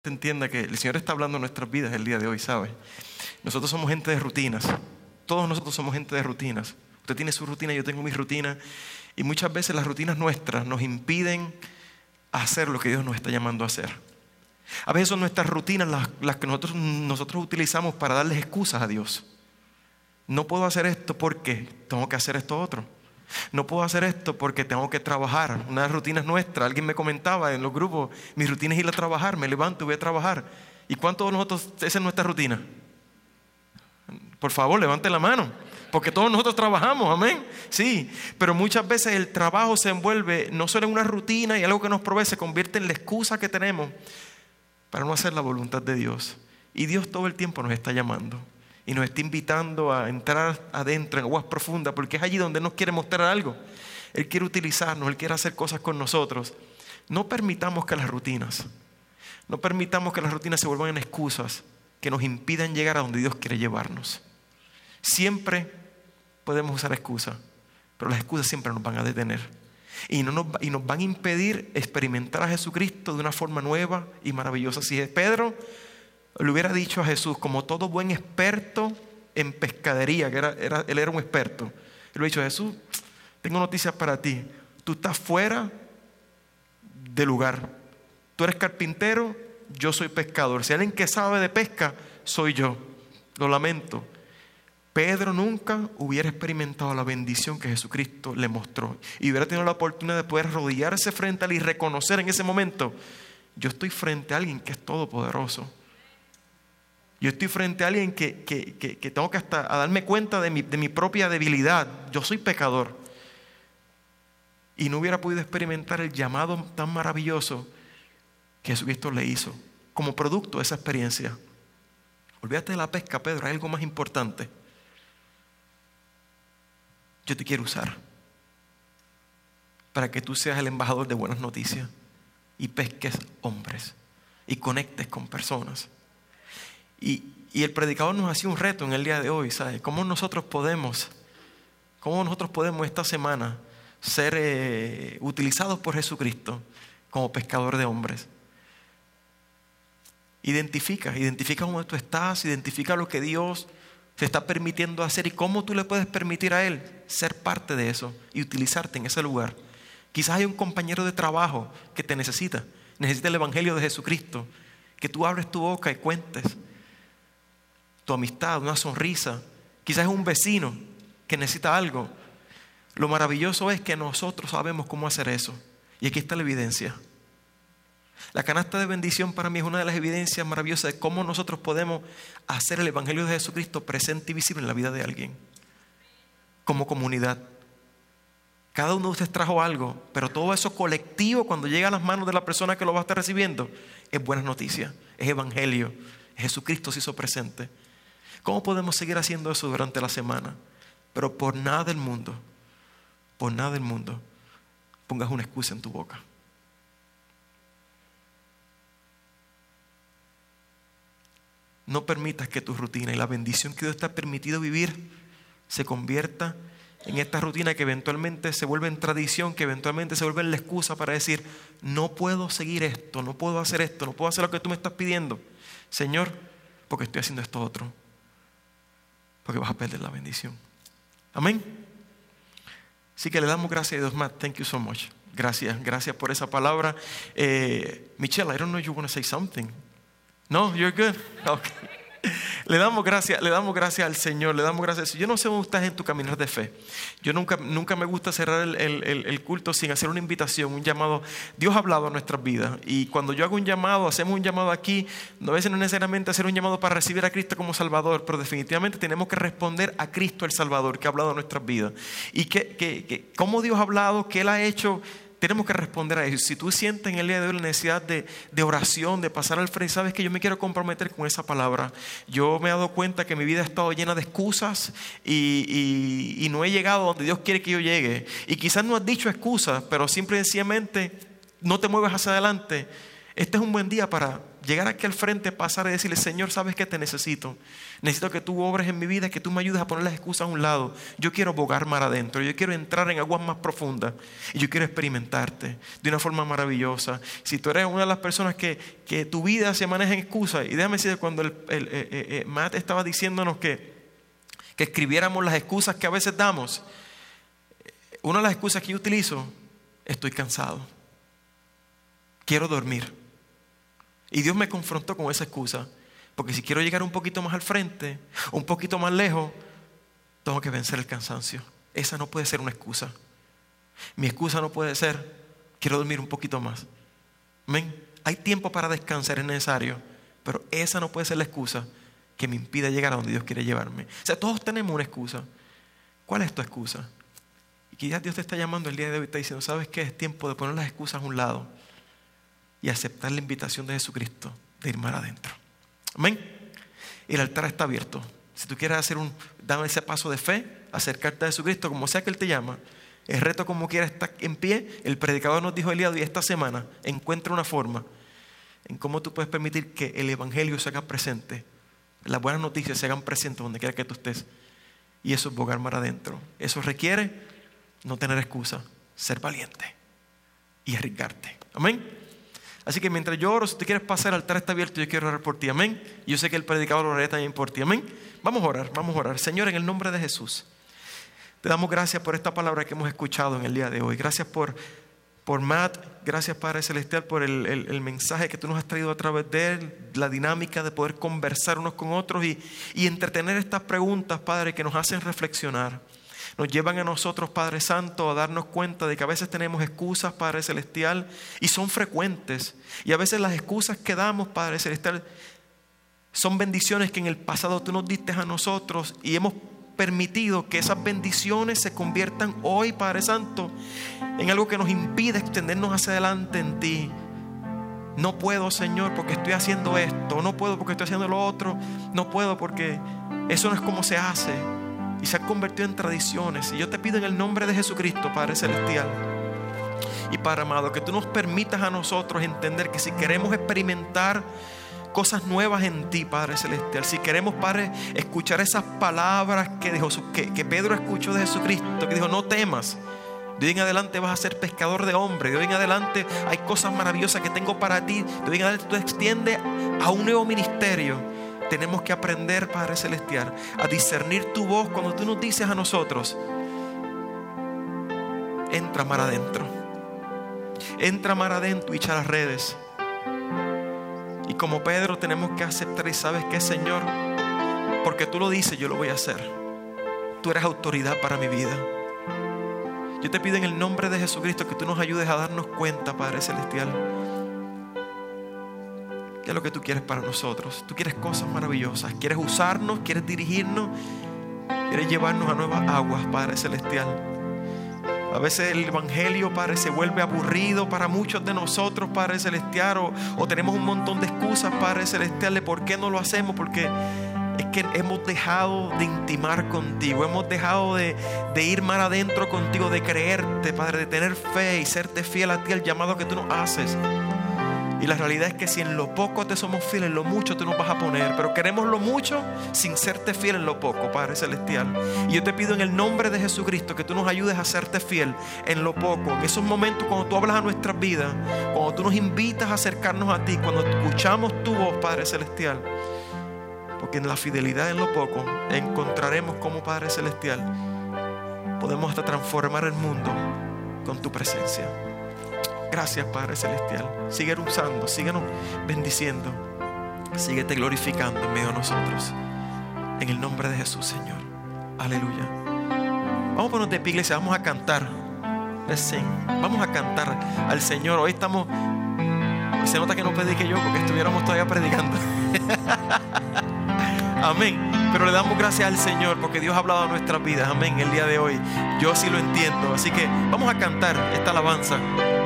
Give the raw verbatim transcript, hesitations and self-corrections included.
entienda que el Señor está hablando en nuestras vidas el día de hoy, ¿sabe? Nosotros somos gente de rutinas. Todos nosotros somos gente de rutinas. Usted tiene su rutina, yo tengo mi rutina. Y muchas veces las rutinas nuestras nos impiden hacer lo que Dios nos está llamando a hacer. A veces son nuestras rutinas las, las que nosotros, nosotros utilizamos para darles excusas a Dios. No puedo hacer esto porque tengo que hacer esto otro. No puedo hacer esto porque tengo que trabajar. Una de las rutinas nuestras, alguien me comentaba en los grupos, mi rutina es ir a trabajar, me levanto y voy a trabajar. ¿Y cuántos de nosotros, esa es nuestra rutina? Por favor, levante la mano, porque todos nosotros trabajamos, amén. Sí, pero muchas veces el trabajo se envuelve no solo en una rutina y algo que nos provee, se convierte en la excusa que tenemos para no hacer la voluntad de Dios. Y Dios todo el tiempo nos está llamando y nos está invitando a entrar adentro en aguas profundas, porque es allí donde nos quiere mostrar algo. Él quiere utilizarnos, Él quiere hacer cosas con nosotros. No permitamos que las rutinas, no permitamos que las rutinas se vuelvan en excusas que nos impidan llegar a donde Dios quiere llevarnos. Siempre podemos usar excusas, pero las excusas siempre nos van a detener. Y, no nos, y nos van a impedir experimentar a Jesucristo de una forma nueva y maravillosa. Si Pedro le hubiera dicho a Jesús, como todo buen experto en pescadería, que era, era, él era un experto, él le hubiera dicho: Jesús, tengo noticias para ti. Tú estás fuera de lugar. Tú eres carpintero, yo soy pescador. Si alguien que sabe de pesca, soy yo. Lo lamento. Pedro nunca hubiera experimentado la bendición que Jesucristo le mostró y hubiera tenido la oportunidad de poder arrodillarse frente a él y reconocer en ese momento: yo estoy frente a alguien que es todopoderoso. Yo estoy frente a alguien que, que, que, que tengo que hasta a darme cuenta de mi, de mi propia debilidad. Yo soy pecador. Y no hubiera podido experimentar el llamado tan maravilloso que Jesucristo le hizo como producto de esa experiencia. Olvídate de la pesca, Pedro, hay algo más importante. Yo te quiero usar para que tú seas el embajador de buenas noticias y pesques hombres y conectes con personas. Y, y el predicador nos hacía un reto en el día de hoy, ¿sabes? ¿Cómo nosotros podemos, cómo nosotros podemos esta semana ser eh, utilizados por Jesucristo como pescador de hombres? Identifica, identifica cómo tú estás, identifica lo que Dios te está permitiendo hacer y cómo tú le puedes permitir a Él ser parte de eso y utilizarte en ese lugar. Quizás hay un compañero de trabajo que te necesita, necesita el Evangelio de Jesucristo, que tú abres tu boca y cuentes tu amistad, una sonrisa. Quizás es un vecino que necesita algo. Lo maravilloso es que nosotros sabemos cómo hacer eso. Y aquí está la evidencia. La canasta de bendición para mí es una de las evidencias maravillosas de cómo nosotros podemos hacer el Evangelio de Jesucristo presente y visible en la vida de alguien. Como comunidad. Cada uno de ustedes trajo algo, pero todo eso colectivo, cuando llega a las manos de la persona que lo va a estar recibiendo, es buena noticia, es Evangelio. Jesucristo se hizo presente. ¿Cómo podemos seguir haciendo eso durante la semana? Pero por nada del mundo, por nada del mundo, pongas una excusa en tu boca. No permitas que tu rutina y la bendición que Dios te ha permitido vivir se convierta en esta rutina que eventualmente se vuelve en tradición, que eventualmente se vuelve en la excusa para decir: no puedo seguir esto, no puedo hacer esto, no puedo hacer lo que tú me estás pidiendo, Señor, porque estoy haciendo esto otro. Porque vas a perder la bendición. Amén. Así que le damos gracias a Dios. Matt, thank you so much. Gracias, gracias por esa palabra. Eh, Michelle, I don't know if you want to say something. No, you're good. Okay. Le damos gracias, le damos gracias al Señor, le damos gracias. Yo no sé dónde estás en tu caminar de fe. Yo nunca, nunca me gusta cerrar el, el, el culto sin hacer una invitación, un llamado. Dios ha hablado a nuestras vidas y cuando yo hago un llamado, hacemos un llamado aquí, a veces no necesariamente hacer un llamado para recibir a Cristo como Salvador, pero definitivamente tenemos que responder a Cristo el Salvador que ha hablado a nuestras vidas. Y que, que, que cómo Dios ha hablado, qué Él ha hecho. Tenemos que responder a eso. Si tú sientes en el día de hoy la necesidad de, de oración, de pasar al frente, sabes que yo me quiero comprometer con esa palabra. Yo me he dado cuenta que mi vida ha estado llena de excusas y, y, y no he llegado donde Dios quiere que yo llegue. Y quizás no has dicho excusas, pero simple y sencillamente no te mueves hacia adelante. Este es un buen día para, llegar aquí al frente, pasar y decirle: Señor, ¿sabes qué? Te necesito. Necesito que tú obres en mi vida, que tú me ayudes a poner las excusas a un lado. Yo quiero bogar mar adentro, yo quiero entrar en aguas más profundas y yo quiero experimentarte de una forma maravillosa. Si tú eres una de las personas que, que tu vida se maneja en excusas, y déjame decir, cuando el, el, el, el, el Matt estaba diciéndonos que, que escribiéramos las excusas que a veces damos, una de las excusas que yo utilizo: estoy cansado, quiero dormir. Y Dios me confrontó con esa excusa, porque si quiero llegar un poquito más al frente, un poquito más lejos, tengo que vencer el cansancio. Esa no puede ser una excusa. Mi excusa no puede ser: quiero dormir un poquito más. Amén. Hay tiempo para descansar, es necesario, pero esa no puede ser la excusa que me impida llegar a donde Dios quiere llevarme. O sea, todos tenemos una excusa. ¿Cuál es tu excusa? Y quizás Dios te está llamando el día de hoy y está diciendo: ¿sabes qué? Es tiempo de poner las excusas a un lado y aceptar la invitación de Jesucristo de ir más adentro. Amén. El altar está abierto. Si tú quieres hacer un, dar ese paso de fe, acercarte a Jesucristo, como sea que Él te llama, el reto como quiera está en pie. El predicador nos dijo el día de hoy: esta semana encuentra una forma en cómo tú puedes permitir que el evangelio se haga presente, las buenas noticias se hagan presentes donde quiera que tú estés. Y eso es bogar mar adentro. Eso requiere no tener excusa, ser valiente y arriesgarte. Amén. Así que mientras yo oro, si tú quieres pasar, el altar está abierto, yo quiero orar por ti. Amén. Yo sé que el predicador orará también por ti. Amén. Vamos a orar, vamos a orar. Señor, en el nombre de Jesús, te damos gracias por esta palabra que hemos escuchado en el día de hoy. Gracias por, por Matt. Gracias, Padre Celestial, por el, el, el mensaje que tú nos has traído a través de él. La dinámica de poder conversar unos con otros y, y entretener estas preguntas, Padre, que nos hacen reflexionar. Nos llevan a nosotros, Padre Santo, a darnos cuenta de que a veces tenemos excusas, Padre Celestial, y son frecuentes. Y a veces las excusas que damos, Padre Celestial, son bendiciones que en el pasado tú nos diste a nosotros y hemos permitido que esas bendiciones se conviertan hoy, Padre Santo, en algo que nos impide extendernos hacia adelante en ti. No puedo, Señor, porque estoy haciendo esto. No puedo porque estoy haciendo lo otro. No puedo porque eso no es como se hace. Y se han convertido en tradiciones. Y yo te pido en el nombre de Jesucristo, Padre Celestial y Padre amado, que tú nos permitas a nosotros entender que si queremos experimentar cosas nuevas en ti, Padre Celestial, si queremos, Padre, escuchar esas palabras que, dijo, que, que Pedro escuchó de Jesucristo, que dijo: no temas, de hoy en adelante vas a ser pescador de hombres, de hoy en adelante hay cosas maravillosas que tengo para ti, de hoy en adelante tú extiendes a un nuevo ministerio. Tenemos que aprender, Padre Celestial, a discernir tu voz cuando tú nos dices a nosotros: entra mar adentro, entra mar adentro y echa las redes. Y como Pedro tenemos que aceptar, y sabes qué, Señor, porque tú lo dices, yo lo voy a hacer. Tú eres autoridad para mi vida. Yo te pido en el nombre de Jesucristo que tú nos ayudes a darnos cuenta, Padre Celestial, ¿qué es lo que tú quieres para nosotros? Tú quieres cosas maravillosas. Quieres usarnos, quieres dirigirnos, quieres llevarnos a nuevas aguas, Padre Celestial. A veces el evangelio, Padre, se vuelve aburrido para muchos de nosotros, Padre Celestial, o, o tenemos un montón de excusas, Padre Celestial, de por qué no lo hacemos. Porque es que hemos dejado de intimar contigo, hemos dejado de, de ir más adentro contigo, de creerte, Padre, de tener fe y serte fiel a ti, al llamado que tú nos haces. Y la realidad es que si en lo poco te somos fieles, en lo mucho tú nos vas a poner. Pero queremos lo mucho sin serte fiel en lo poco, Padre Celestial. Y yo te pido en el nombre de Jesucristo que tú nos ayudes a serte fiel en lo poco. En esos momentos cuando tú hablas a nuestras vidas, cuando tú nos invitas a acercarnos a ti, cuando escuchamos tu voz, Padre Celestial. Porque en la fidelidad en lo poco encontraremos como, Padre Celestial, podemos hasta transformar el mundo con tu presencia. Gracias, Padre Celestial. Sigue usando, síguenos bendiciendo. Síguete glorificando en medio de nosotros. En el nombre de Jesús, Señor. Aleluya. Vamos a ponernos de pie, iglesia. Vamos a cantar. Let's sing. Vamos a cantar al Señor. Hoy estamos... Hoy se nota que no predique yo porque estuviéramos todavía predicando. Amén. Pero le damos gracias al Señor porque Dios ha hablado a nuestras vidas. Amén. El día de hoy. Yo así lo entiendo. Así que vamos a cantar esta alabanza.